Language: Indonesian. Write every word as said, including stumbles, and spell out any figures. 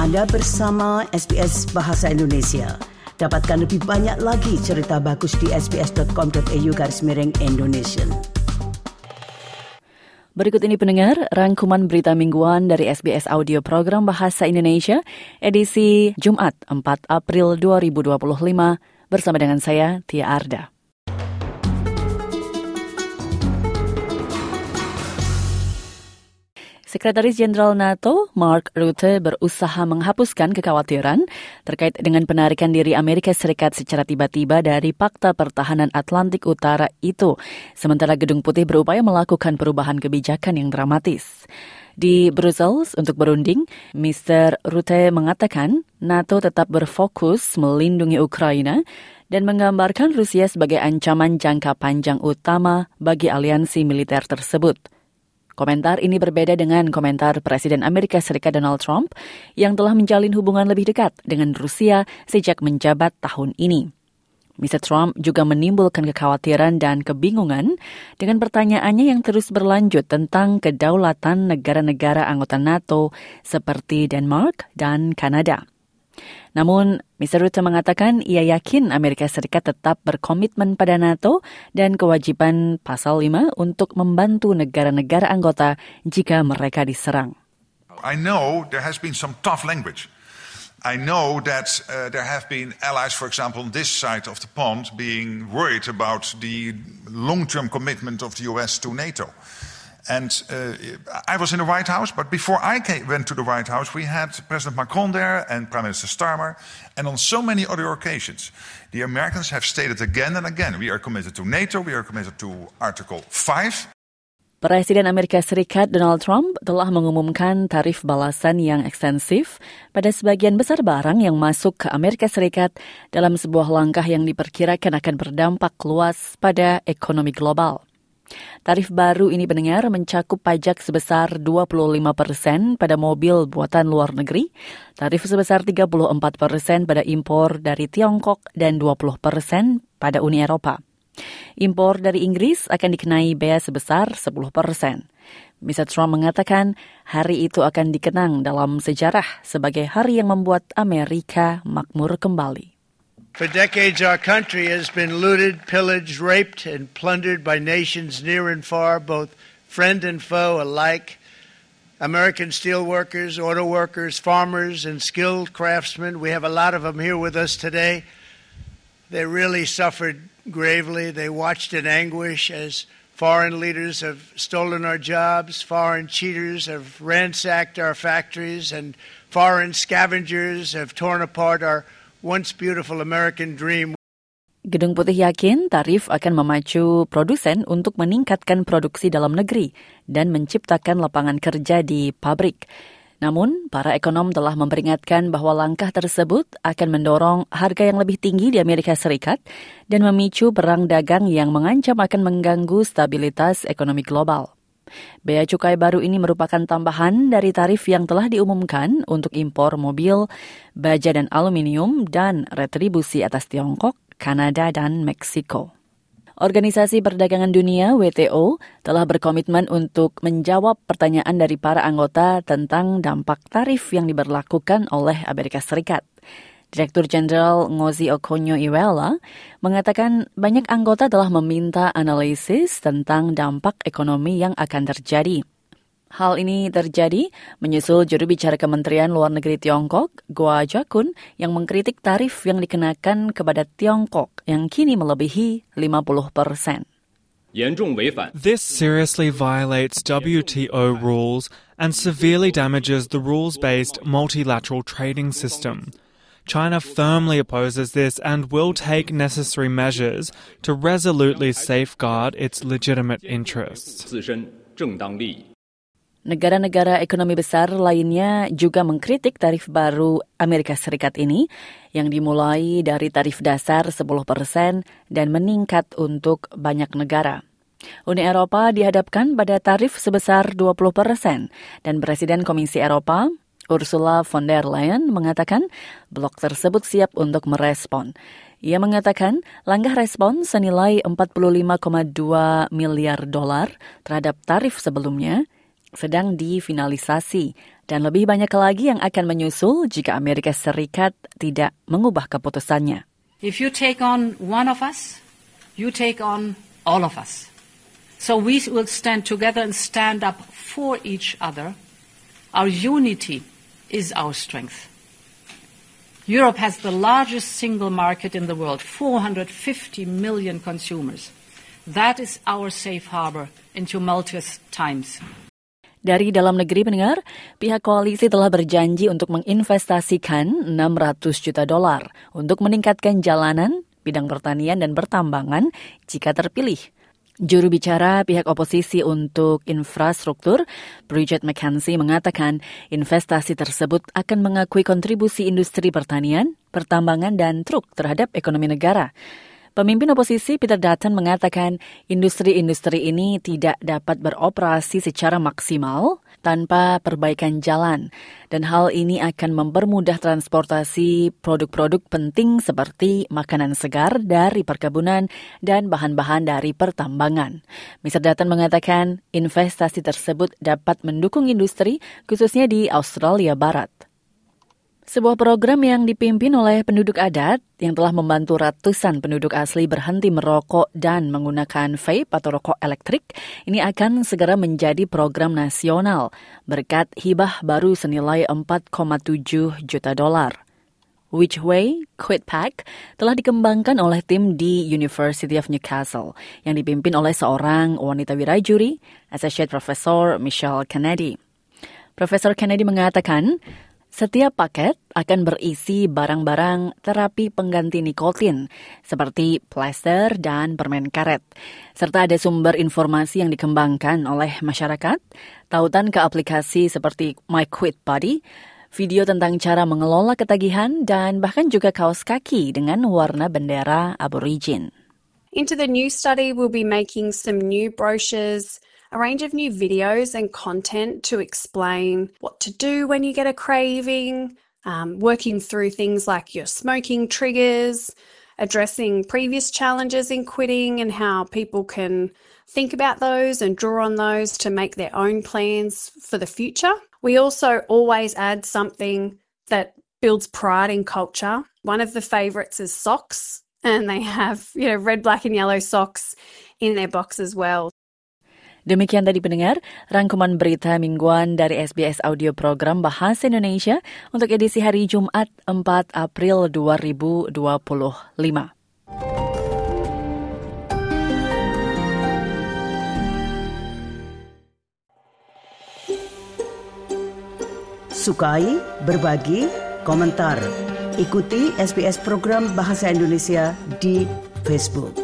Anda bersama S B S Bahasa Indonesia. Dapatkan lebih banyak lagi cerita bagus di sbs.com.au garis miring Indonesia. Berikut ini pendengar, rangkuman berita mingguan dari S B S Audio Program Bahasa Indonesia, edisi Jumat empat April dua ribu dua puluh lima, bersama dengan saya, Tia Arda. Sekretaris Jenderal NATO, Mark Rutte, berusaha menghapuskan kekhawatiran terkait dengan penarikan diri Amerika Serikat secara tiba-tiba dari Pakta Pertahanan Atlantik Utara itu, sementara Gedung Putih berupaya melakukan perubahan kebijakan yang dramatis. Di Brussels untuk berunding, mister Rutte mengatakan NATO tetap berfokus melindungi Ukraina dan menggambarkan Rusia sebagai ancaman jangka panjang utama bagi aliansi militer tersebut. Komentar ini berbeda dengan komentar Presiden Amerika Serikat Donald Trump yang telah menjalin hubungan lebih dekat dengan Rusia sejak menjabat tahun ini. mister Trump juga menimbulkan kekhawatiran dan kebingungan dengan pertanyaannya yang terus berlanjut tentang kedaulatan negara-negara anggota NATO seperti Denmark dan Kanada. Namun, mister Rutte mengatakan ia yakin Amerika Serikat tetap berkomitmen pada NATO dan kewajiban pasal lima untuk membantu negara-negara anggota jika mereka diserang. I know there has been some tough language. I know that uh, there have been allies, for example, on this side of the pond, being worried about the long-term commitment of the U S to NATO. And uh, I was in the White House, but before I came, went to the White House, we had President Macron there and Prime Minister Starmer, and on so many other occasions. The Americans have stated again and again, we are committed to NATO, we are committed to Article five. Presiden Amerika Serikat Donald Trump telah mengumumkan tarif balasan yang ekstensif pada sebagian besar barang yang masuk ke Amerika Serikat dalam sebuah langkah yang diperkirakan akan berdampak luas pada ekonomi global. Tarif baru ini pendengar mencakup pajak sebesar dua puluh lima persen pada mobil buatan luar negeri, tarif sebesar tiga puluh empat persen pada impor dari Tiongkok, dan dua puluh persen pada Uni Eropa. Impor dari Inggris akan dikenai bea sebesar sepuluh persen. mister Trump mengatakan hari itu akan dikenang dalam sejarah sebagai hari yang membuat Amerika makmur kembali. For decades, our country has been looted, pillaged, raped, and plundered by nations near and far, both friend and foe alike. American steel workers, auto workers, farmers, and skilled craftsmen, we have a lot of them here with us today. They really suffered gravely. They watched in anguish as foreign leaders have stolen our jobs, foreign cheaters have ransacked our factories, and foreign scavengers have torn apart our once beautiful American dream. Gedung Putih yakin tarif akan memacu produsen untuk meningkatkan produksi dalam negeri dan menciptakan lapangan kerja di pabrik. Namun, para ekonom telah memperingatkan bahwa langkah tersebut akan mendorong harga yang lebih tinggi di Amerika Serikat dan memicu perang dagang yang mengancam akan mengganggu stabilitas ekonomi global. Bea cukai baru ini merupakan tambahan dari tarif yang telah diumumkan untuk impor mobil, baja dan aluminium, dan retribusi atas Tiongkok, Kanada, dan Meksiko. Organisasi Perdagangan Dunia W T O telah berkomitmen untuk menjawab pertanyaan dari para anggota tentang dampak tarif yang diberlakukan oleh Amerika Serikat. Direktur Jenderal Ngozi Okonjo-Iweala mengatakan banyak anggota telah meminta analisis tentang dampak ekonomi yang akan terjadi. Hal ini terjadi menyusul juru bicara Kementerian Luar Negeri Tiongkok, Guo Jiakun, yang mengkritik tarif yang dikenakan kepada Tiongkok yang kini melebihi lima puluh persen. This seriously violates W T O rules and severely damages the rules-based multilateral trading system. China firmly opposes this and will take necessary measures to resolutely safeguard its legitimate interests. Negara-negara ekonomi besar lainnya juga mengkritik tarif baru Amerika Serikat ini yang dimulai dari tarif dasar sepuluh persen dan meningkat untuk banyak negara. Uni Eropa dihadapkan pada tarif sebesar dua puluh persen dan Presiden Komisi Eropa Ursula von der Leyen mengatakan blok tersebut siap untuk merespon. Ia mengatakan langkah respon senilai empat puluh lima koma dua miliar dolar terhadap tarif sebelumnya sedang difinalisasi Dan lebih banyak lagi yang akan menyusul jika Amerika Serikat tidak mengubah keputusannya. If you take on one of us, you take on all of us. So we will stand together and stand up for each other. Our unity is our strength. Europe has the largest single market in the world, four hundred fifty million consumers. That is our safe harbor in tumultuous times. Dari dalam negeri pendengar, pihak koalisi telah berjanji untuk menginvestasikan enam ratus juta dolar untuk meningkatkan jalanan, bidang pertanian dan pertambangan jika terpilih. Juru bicara pihak oposisi untuk infrastruktur, Bridget McKenzie, mengatakan investasi tersebut akan mengakui kontribusi industri pertanian, pertambangan, dan truk terhadap ekonomi negara. Pemimpin oposisi Peter Dutton mengatakan industri-industri ini tidak dapat beroperasi secara maksimal tanpa perbaikan jalan, dan hal ini akan mempermudah transportasi produk-produk penting seperti makanan segar dari perkebunan dan bahan-bahan dari pertambangan. mister Dutton mengatakan investasi tersebut dapat mendukung industri, khususnya di Australia Barat. Sebuah program yang dipimpin oleh penduduk adat yang telah membantu ratusan penduduk asli berhenti merokok dan menggunakan vape atau rokok elektrik ini akan segera menjadi program nasional berkat hibah baru senilai empat koma tujuh juta dolar. Which Way, Quit Pack telah dikembangkan oleh tim di University of Newcastle yang dipimpin oleh seorang wanita wirajuri, Associate Professor Michelle Kennedy. Profesor Kennedy mengatakan, setiap paket akan berisi barang-barang terapi pengganti nikotin, seperti plester dan permen karet. Serta ada sumber informasi yang dikembangkan oleh masyarakat, tautan ke aplikasi seperti My Quit Body, video tentang cara mengelola ketagihan, dan bahkan juga kaos kaki dengan warna bendera Aborigin. Into the new study, we'll be making some new brochures, a range of new videos and content to explain what to do when you get a craving, um, working through things like your smoking triggers, addressing previous challenges in quitting and how people can think about those and draw on those to make their own plans for the future. We also always add something that builds pride in culture. One of the favourites is socks, and they have, you know, red, black and yellow socks in their box as well. Demikian tadi pendengar, rangkuman berita mingguan dari S B S Audio Program Bahasa Indonesia untuk edisi hari Jumat empat April dua ribu dua puluh lima. Sukai, berbagi, komentar. Ikuti S B S Program Bahasa Indonesia di Facebook.